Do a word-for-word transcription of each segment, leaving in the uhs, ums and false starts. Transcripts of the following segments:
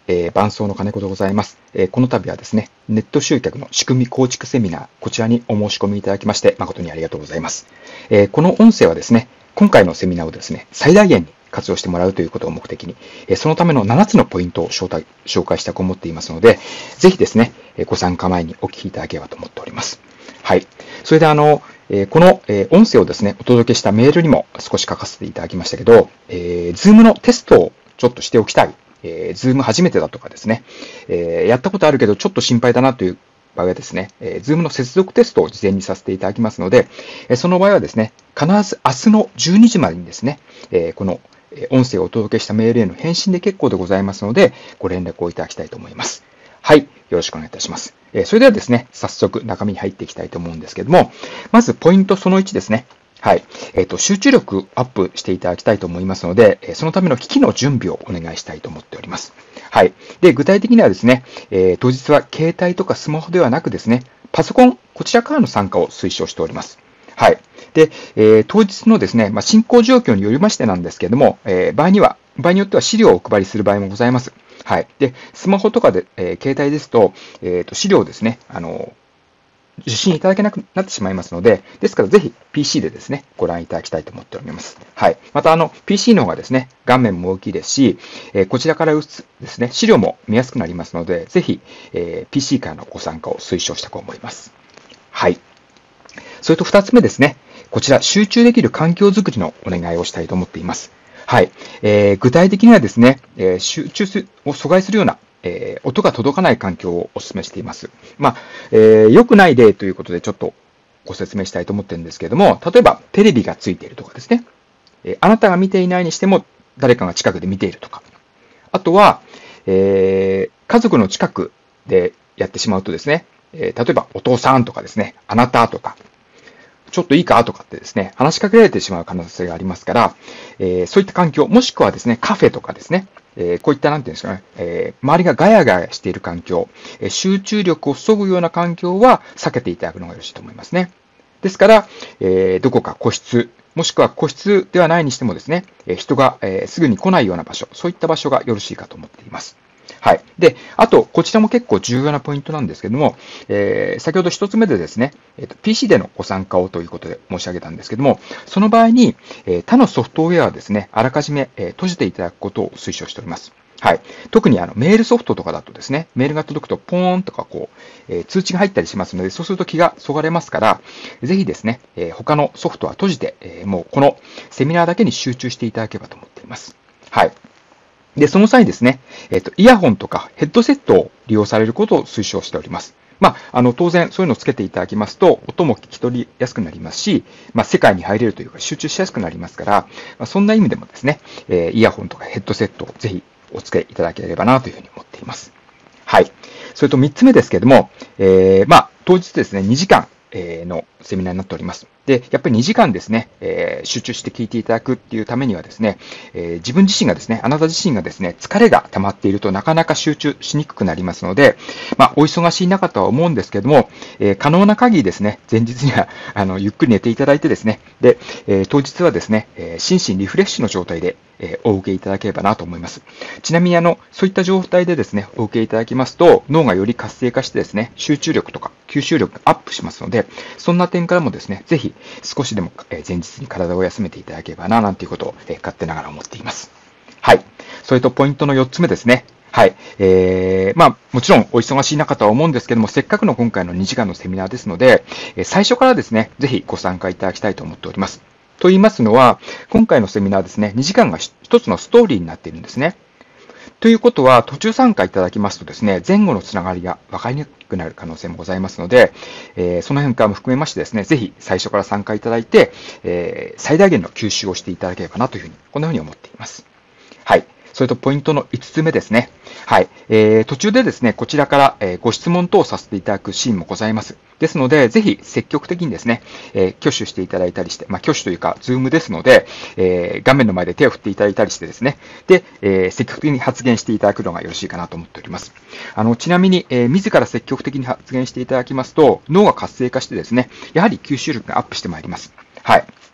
えー、伴奏の金子でございます、えー。この度はですね、ネット集客の仕組み構築セミナー、こちらにお申し込みいただきまして、誠にありがとうございます。えー、この音声はですね、今回のセミナーをですね、最大限に活用してもらうということを目的に、えー、そのためのななつのポイントを紹介紹介したく思っていますので、ぜひですね、ご参加前にお聞きいただければと思っております。はい。それであの、えー、この、えー、音声をですね、お届けしたメールにも少し書かせていただきましたけど、えー、Zoom のテストをちょっとしておきたい。えー、Zoom 初めてだとかですね、えー、やったことあるけどちょっと心配だなという場合はですね、えー、Zoom の接続テストを事前にさせていただきますので、えー、その場合はですね、必ず明日のじゅうにじまでにですね、えー、この音声をお届けしたメールへの返信で結構でございますので、ご連絡をいただきたいと思います。はい、よろしくお願いいたします。えー、それではですね、早速中身に入っていきたいと思うんですけども、まずポイントそのいちですね。はい。えっと、集中力アップしていただきたいと思いますので、そのための機器の準備をお願いしたいと思っております。はい。で、具体的にはですね、えー、当日は携帯とかスマホではなくですね、パソコン、こちらからの参加を推奨しております。はい。で、えー、当日のですね、まあ、進行状況によりましてなんですけれども、えー、場合には、場合によっては資料をお配りする場合もございます。はい。で、スマホとかで、えー、携帯ですと、えーと、資料をですね、あの、受信いただけなくなってしまいますので、ですからぜひ ピーシー でですね、ご覧いただきたいと思っております。はい。またあの、ピーシー の方がですね、画面も大きいですし、えー、こちらから打つですね、資料も見やすくなりますので、ぜひ、えー、ピーシー からのご参加を推奨したく思います。はい。それと二つ目ですね、こちら集中できる環境づくりのお願いをしたいと思っています。はい。えー、具体的にはですね、えー、集中を阻害するようなえー、音が届かない環境をお勧めしています。まあ、えー、良くない例ということでちょっとご説明したいと思ってるんですけれども、例えばテレビがついているとかですね、えー、あなたが見ていないにしても誰かが近くで見ているとか、あとは、えー、家族の近くでやってしまうとですね、えー、例えばお父さんとかですね、あなたとか、ちょっといいかとかってですね、話しかけられてしまう可能性がありますから、えー、そういった環境、もしくはですね、カフェとかですね、えー、こういったなんていうんですかね、えー、周りがガヤガヤしている環境、えー、集中力を削ぐような環境は避けていただくのがよろしいと思いますね。ですから、えー、どこか個室、もしくは個室ではないにしてもですね、えー、人が、えー、すぐに来ないような場所、そういった場所がよろしいかと思っています。はい。で、あと、こちらも結構重要なポイントなんですけども、えー、先ほど一つ目でですね、えーと、ピーシー でのご参加をということで申し上げたんですけども、その場合に、えー、他のソフトウェアはですね、あらかじめ、えー、閉じていただくことを推奨しております。はい。特にあのメールソフトとかだとですね、メールが届くとポーンとかこう、えー、通知が入ったりしますので、そうすると気がそがれますから、ぜひですね、えー、他のソフトは閉じて、えー、もうこのセミナーだけに集中していただければと思っています。はい。で、その際にですね、えっと、イヤホンとかヘッドセットを利用されることを推奨しております。まあ、あの、当然、そういうのをつけていただきますと、音も聞き取りやすくなりますし、まあ、世界に入れるというか、集中しやすくなりますから、まあ、そんな意味でもですね、えー、イヤホンとかヘッドセットをぜひお付けいただければなというふうに思っています。はい。それとみっつめですけれども、えー、まあ、当日ですね、にじかんのセミナーになっております。で、やっぱりにじかんですね、えー、集中して聞いていただくっていうためにはですね、えー、自分自身がですね、あなた自身がですね、疲れが溜まっているとなかなか集中しにくくなりますので、まあ、お忙しい中とは思うんですけれども、えー、可能な限りですね、前日には、あの、ゆっくり寝ていただいてですね、で、えー、当日はですね、えー、心身リフレッシュの状態で、えー、お受けいただければなと思います。ちなみに、あの、そういった状態でですね、お受けいただきますと、脳がより活性化してですね、集中力とか吸収力がアップしますので、そんな点からもですね、ぜひ少しでも前日に体を休めていただければな、なんていうことを勝手ながら思っています。はい。それとポイントのよっつめですね。はい。えー、まあ、もちろんお忙しい中とは思うんですけども、せっかくの今回のにじかんのセミナーですので、最初からですね、ぜひご参加いただきたいと思っております。と言いますのは、今回のセミナーですね、にじかんが一つのストーリーになっているんですね。ということは、途中参加いただきますとですね、前後のつながりが分かりにくくなる可能性もございますので、えー、その辺からも含めましてですね、ぜひ最初から参加いただいて、えー、最大限の吸収をしていただければなというふうに、こんなふうに思っています。はい。それとポイントのいつつめですね。はい。えー、途中でですね、こちらから、えー、ご質問等をさせていただくシーンもございます。ですので、ぜひ積極的にですね、えー、挙手していただいたりして、まあ、挙手というか、ズームですので、えー、画面の前で手を振っていただいたりしてですね、で、えー、積極的に発言していただくのがよろしいかなと思っております。あの、ちなみに、えー、自ら積極的に発言していただきますと、脳が活性化してですね、やはり吸収力がアップしてまいります。はい。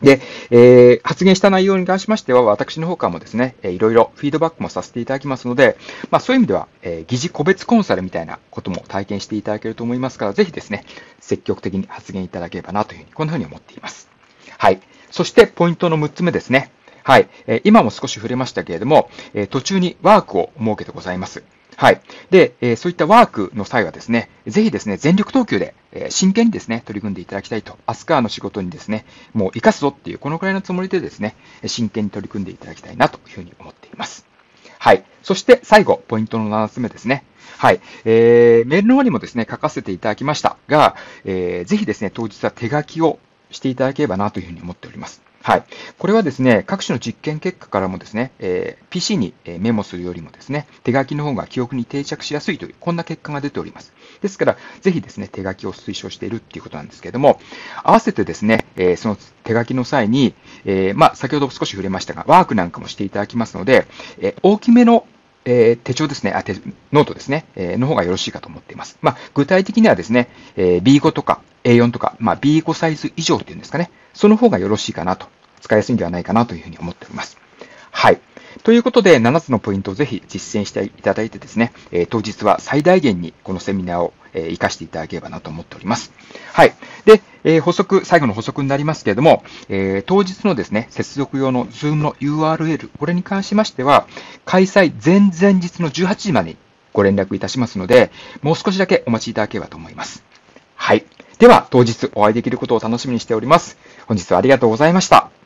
で、えー発言した内容に関しましては、私の方からもですね、えーいろいろフィードバックもさせていただきますので、まあ、そういう意味では、えー疑似個別コンサルみたいなことも体験していただけると思いますから、ぜひですね、積極的に発言いただければなというふうに、こんなふうに思っています。はい。そして、ポイントのむっつめですね。はい。えー今も少し触れましたけれども、えー途中にワークを設けてございます。はい。で、えーそういったワークの際はですね、ぜひですね、全力投球で、えー真剣にですね、取り組んでいただきたいと。明日からの仕事にですね、もう生かすぞっていう、このくらいのつもりでですね、真剣に取り組んでいただきたいなというふうに思っています。はい。そして最後、ポイントのななつめですね。はい。えー、メールの方にもですね、書かせていただきましたが、えー、ぜひですね、当日は手書きをしていただければなというふうに思っております。はい。これはですね、各種の実験結果からもですね、えー ピーシー にメモするよりもですね、手書きの方が記憶に定着しやすいという、こんな結果が出ております。ですから、ぜひですね、手書きを推奨しているっていうことなんですけれども、合わせてですね、えーその手書きの際に、えーまあ、先ほど少し触れましたが、ワークなんかもしていただきますので、えー大きめのえー手帳ですね、あ、手ノートですね、えーの方がよろしいかと思っています。まあ、具体的にはですね、えー ビーファイブ とか エーフォー とか、まあ、ビーファイブ サイズ以上っていうんですかね、その方がよろしいかなと、使いやすいんではないかなというふうに思っております。はい。ということで、ななつのポイントをぜひ実践していただいてですね、えー当日は最大限にこのセミナーを、えー活かしていただければなと思っております。はい。で、えー補足、最後の補足になりますけれども、えー当日のですね、接続用の Zoom の ユーアールエル、これに関しましては、開催前々日のじゅうはちじまでにご連絡いたしますので、もう少しだけお待ちいただければと思います。はい。では、当日お会いできることを楽しみにしております。本日はありがとうございました。